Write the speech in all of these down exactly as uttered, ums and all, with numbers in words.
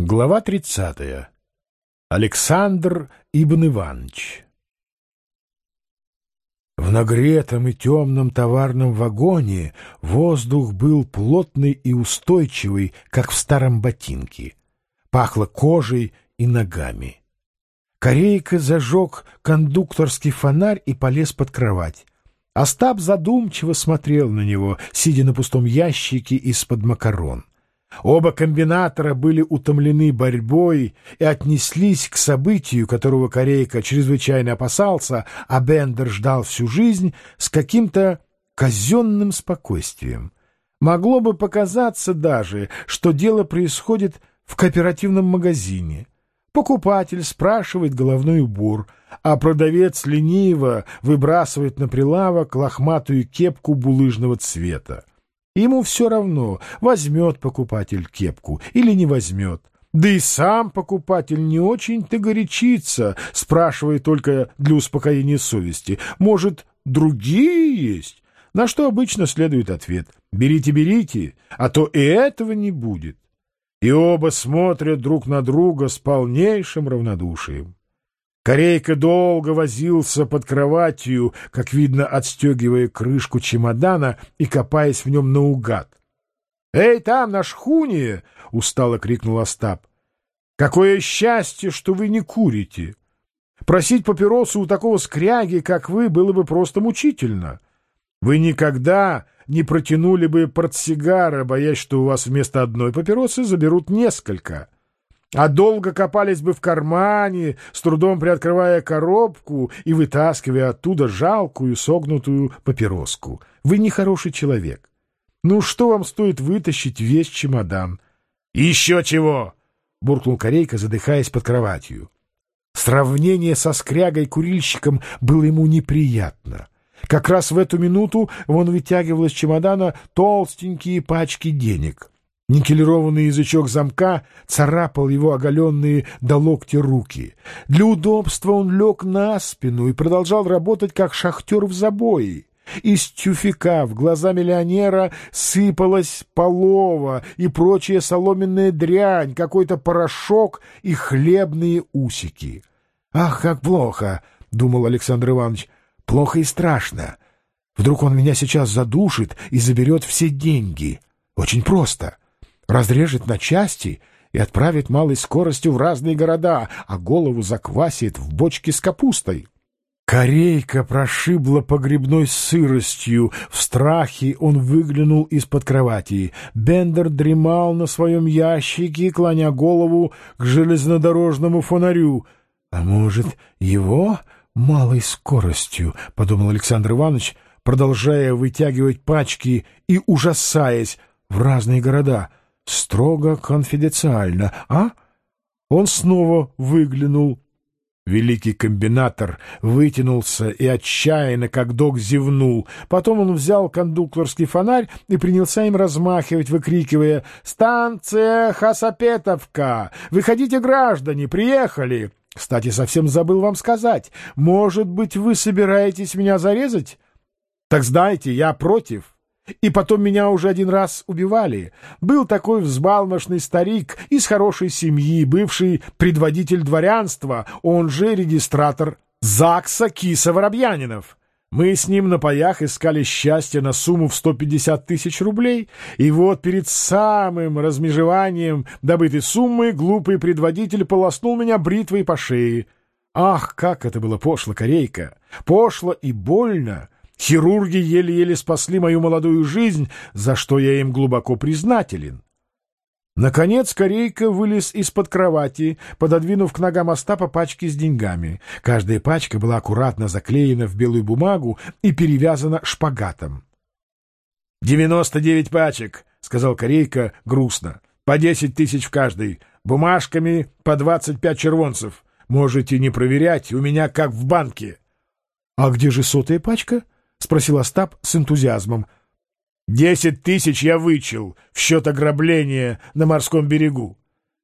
Глава тридцатая. Александр Ибн Иванович. В нагретом и темном товарном вагоне воздух был плотный и устойчивый, как в старом ботинке. Пахло кожей и ногами. Корейка зажег кондукторский фонарь и полез под кровать. Остап задумчиво смотрел на него, сидя на пустом ящике из-под макарон. Оба комбинатора были утомлены борьбой и отнеслись к событию, которого Корейка чрезвычайно опасался, а Бендер ждал всю жизнь, с каким-то казенным спокойствием. Могло бы показаться даже, что дело происходит в кооперативном магазине. Покупатель спрашивает головной убор, а продавец лениво выбрасывает на прилавок лохматую кепку булыжного цвета. Ему все равно, возьмет покупатель кепку или не возьмет. Да и сам покупатель не очень-то горячится, спрашивая только для успокоения совести. Может, другие есть? На что обычно следует ответ: «Берите, берите, а то и этого не будет». И оба смотрят друг на друга с полнейшим равнодушием. Корейка долго возился под кроватью, как видно, отстегивая крышку чемодана и копаясь в нем наугад. «Эй, там, на шхуне!» — устало крикнул Остап. «Какое счастье, что вы не курите! Просить папиросу у такого скряги, как вы, было бы просто мучительно. Вы никогда не протянули бы портсигара, боясь, что у вас вместо одной папиросы заберут несколько. А долго копались бы в кармане, с трудом приоткрывая коробку и вытаскивая оттуда жалкую согнутую папироску. Вы нехороший человек. Ну что вам стоит вытащить весь чемодан?» «Еще чего!» — буркнул Корейка, задыхаясь под кроватью. Сравнение со скрягой-курильщиком было ему неприятно. Как раз в эту минуту он вытягивал из чемодана толстенькие пачки денег. Никелированный язычок замка царапал его оголенные до локтя руки. Для удобства он лег на спину и продолжал работать, как шахтер в забое. Из тюфяка в глаза миллионера сыпалась полова и прочая соломенная дрянь, какой-то порошок и хлебные усики. «Ах, как плохо!» — думал Александр Иванович. «Плохо и страшно. Вдруг он меня сейчас задушит и заберет все деньги. Очень просто. Разрежет на части и отправит малой скоростью в разные города, а голову заквасит в бочке с капустой». Корейка прошибла погребной сыростью. В страхе он выглянул из-под кровати. Бендер дремал на своем ящике, клоня голову к железнодорожному фонарю. «А может, его малой скоростью?» — подумал Александр Иванович, продолжая вытягивать пачки и ужасаясь в разные города. Строго конфиденциально, а? Он снова выглянул. Великий комбинатор вытянулся и отчаянно, как дог, зевнул. Потом он взял кондукторский фонарь и принялся им размахивать, выкрикивая: «Станция Хасапетовка! Выходите, граждане, приехали! Кстати, совсем забыл вам сказать. Может быть, вы собираетесь меня зарезать? Так знаете, я против. И потом меня уже один раз убивали. Был такой взбалмошный старик из хорошей семьи, бывший предводитель дворянства, он же регистратор ЗАГСа Киса-Воробьянинов. Мы с ним на паях искали счастье на сумму в сто пятьдесят тысяч рублей, и вот перед самым размежеванием добытой суммы глупый предводитель полоснул меня бритвой по шее. Ах, как это было пошло, Корейка! Пошло и больно! Хирурги еле-еле спасли мою молодую жизнь, за что я им глубоко признателен». Наконец Корейка вылез из-под кровати, пододвинув к ногам Остапа пачки с деньгами. Каждая пачка была аккуратно заклеена в белую бумагу и перевязана шпагатом. «Девяносто девять пачек», — сказал Корейка грустно. «По десять тысяч в каждой. Бумажками по двадцать пять червонцев. Можете не проверять, у меня как в банке». «А где же сотая пачка?» — спросил Остап с энтузиазмом. «Десять тысяч я вычел в счет ограбления на морском берегу».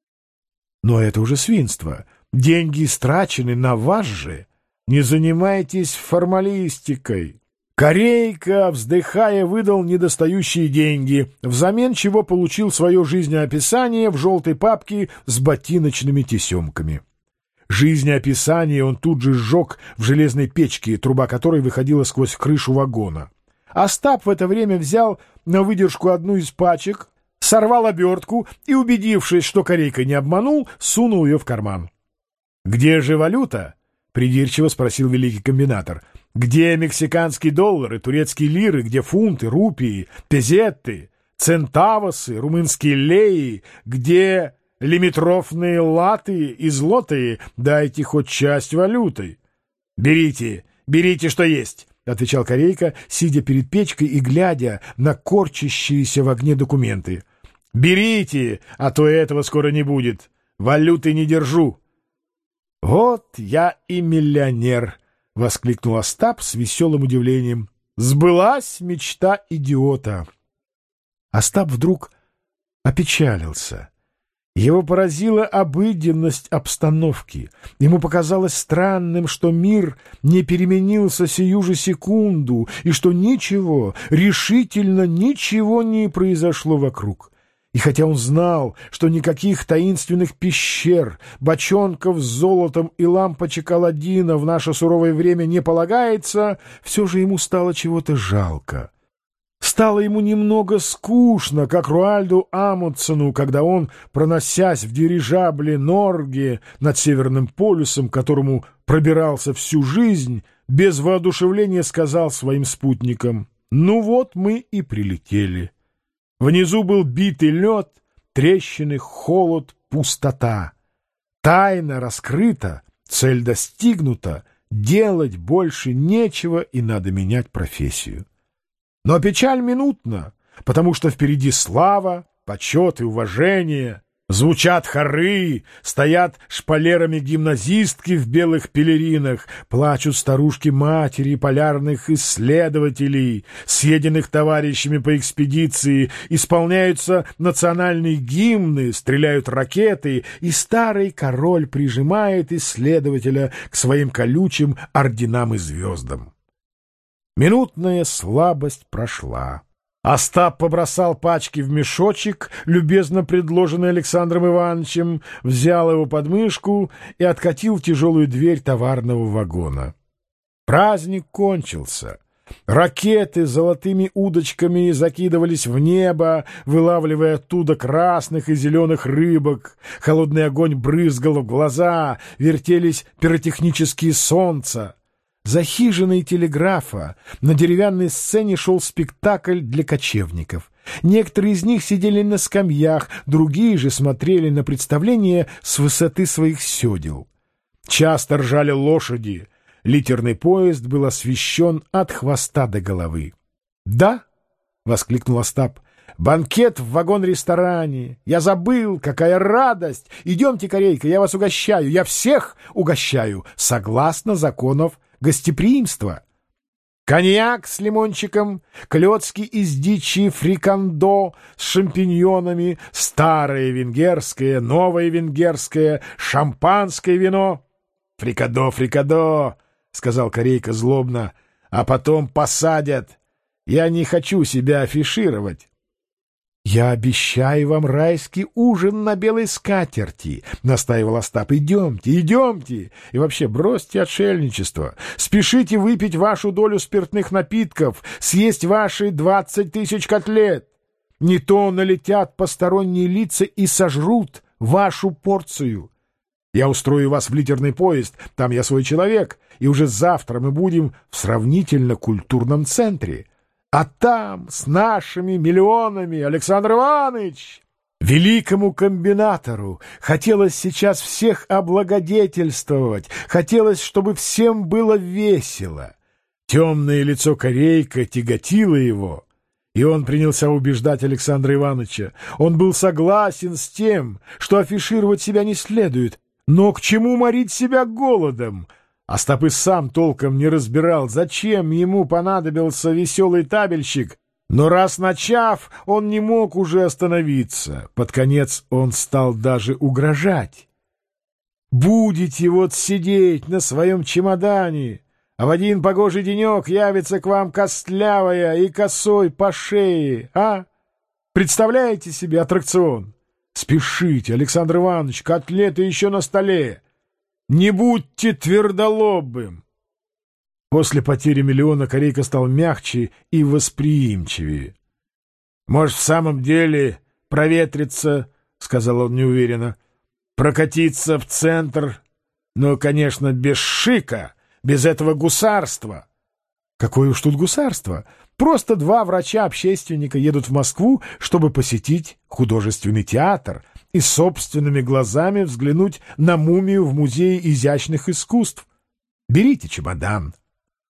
«Но это уже свинство. Деньги истрачены на вас же. Не занимайтесь формалистикой. Корейка, вздыхая, выдал недостающие деньги, взамен чего получил свое жизнеописание в желтой папке с ботиночными тесемками. Жизнеописание он тут же сжег в железной печке, труба которой выходила сквозь крышу вагона. Остап в это время взял на выдержку одну из пачек, сорвал обертку и, убедившись, что Корейка не обманул, сунул ее в карман. — Где же валюта? — придирчиво спросил великий комбинатор. — Где мексиканские доллары, турецкие лиры, где фунты, рупии, пезетты, центавосы, румынские леи, где лимитрофные латы и злотые? Дайте хоть часть валюты. — Берите, берите, что есть, — отвечал Корейка, сидя перед печкой и глядя на корчащиеся в огне документы. — Берите, а то этого скоро не будет. Валюты не держу. — Вот я и миллионер! — воскликнул Остап с веселым удивлением. — Сбылась мечта идиота! Остап вдруг опечалился. Его поразила обыденность обстановки. Ему показалось странным, что мир не переменился сию же секунду, и что ничего, решительно ничего не произошло вокруг. И хотя он знал, что никаких таинственных пещер, бочонков с золотом и лампочек Аладдина в наше суровое время не полагается, все же ему стало чего-то жалко. Стало ему немного скучно, как Руальду Амундсену, когда он, проносясь в дирижабле Норге над Северным полюсом, к которому пробирался всю жизнь, без воодушевления сказал своим спутникам: «Ну вот мы и прилетели». Внизу был битый лед, трещины, холод, пустота. Тайна раскрыта, цель достигнута, делать больше нечего и надо менять профессию. Но печаль минутна, потому что впереди слава, почет и уважение. Звучат хоры, стоят шпалерами гимназистки в белых пелеринах, плачут старушки-матери полярных исследователей, съеденных товарищами по экспедиции, исполняются национальные гимны, стреляют ракеты, и старый король прижимает исследователя к своим колючим орденам и звездам. Минутная слабость прошла. Остап побросал пачки в мешочек, любезно предложенный Александром Ивановичем, взял его под мышку и откатил в тяжелую дверь товарного вагона. Праздник кончился. Ракеты с золотыми удочками закидывались в небо, вылавливая оттуда красных и зеленых рыбок. Холодный огонь брызгал в глаза, вертелись пиротехнические солнца. За хижиной телеграфа на деревянной сцене шел спектакль для кочевников. Некоторые из них сидели на скамьях, другие же смотрели на представление с высоты своих седел. Часто ржали лошади. Литерный поезд был освещен от хвоста до головы. — Да, — воскликнул Остап, — банкет в вагон-ресторане. Я забыл, какая радость! Идемте, Корейка, я вас угощаю, я всех угощаю, согласно законов гостеприимства. Коньяк с лимончиком, клёцки из дичи, фрикандо с шампиньонами, старое венгерское, новое венгерское, шампанское вино. — Фрикадо, фрикадо, — сказал Корейка злобно, — а потом посадят. Я не хочу себя афишировать. — Я обещаю вам райский ужин на белой скатерти, — настаивал Остап. — Идемте, идемте. И вообще бросьте отшельничество. Спешите выпить вашу долю спиртных напитков, съесть ваши двадцать тысяч котлет. Не то налетят посторонние лица и сожрут вашу порцию. Я устрою вас в литерный поезд, там я свой человек, и уже завтра мы будем в сравнительно культурном центре. А там, с нашими миллионами, Александр Иванович, великому комбинатору, хотелось сейчас всех облагодетельствовать, хотелось, чтобы всем было весело. Темное лицо Корейка тяготило его, и он принялся убеждать Александра Ивановича. Он был согласен с тем, что афишировать себя не следует, но к чему морить себя голодом? Остап и сам толком не разбирал, зачем ему понадобился веселый табельщик, но раз начав, он не мог уже остановиться. Под конец он стал даже угрожать. «Будете вот сидеть на своем чемодане, а в один погожий денек явится к вам костлявая и косой по шее, а? Представляете себе аттракцион? Спешите, Александр Иванович, котлеты еще на столе. Не будьте твердолобым. После потери миллиона Корейка стал мягче и восприимчивее. «Может, в самом деле проветриться, — сказал он неуверенно, — прокатиться в центр, но, конечно, без шика, без этого гусарства». «Какое уж тут гусарство! Просто два врача-общественника едут в Москву, чтобы посетить художественный театр и собственными глазами взглянуть на мумию в Музее изящных искусств. Берите чемодан,